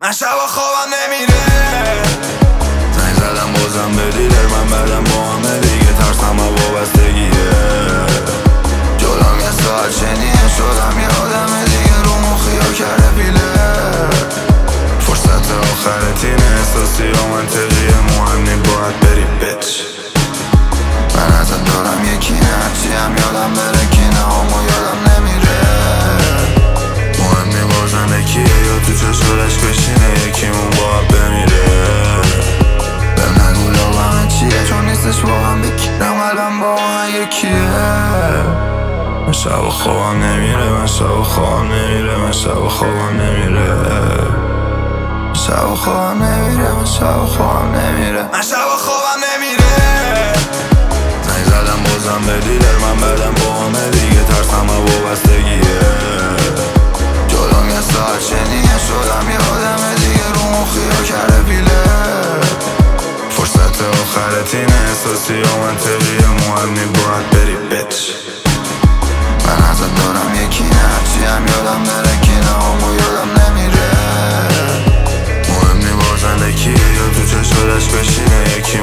من شبا خوابم نمیره. زنگ زدم بازم به دیلر، من بعدم با همه دیگه ترسم و وابستگیه. جلوم یه ساعت شنیه شدم یه آدم دیگه، رو مخیا کرده پیله. فرصت آخر تینه، احساسی و منطقیه، مهم نی باید بری بیچ. من ازت دارم یکی نه، هرچی هم یادم بره کینه همو یادم نمیره. مهم نی بازم یکیه یا تو چشورش بشینه، یکیمون باید بمیره. بهم نگو لابم چیه، چون نیستش واقعا بکیرم قلبم با من یکیه. من شب خوابم نمیره، من شب خوابم نمیره، من شب خوابم نمیره. شب خوابم نمیره، من شب خوابم نمیره، من شب خوابم نمیره. زنگ زدم بازم به دیلر، من بعدم با همه دیگه ترسم و وابستگیه. جلوم یه ساعت شنیه شدم یه آدم دیگه، رو مخیا کرده پیله. فرصت آخر تینه، احساسی و منطقیه، مهم نی باید بری بیچ. من ازت دارم یکی نه، هرچی هم یادم بره کینه همو یادم نمیره. مهم نی بازم یکیه یا تو چشورش بشینه، یکی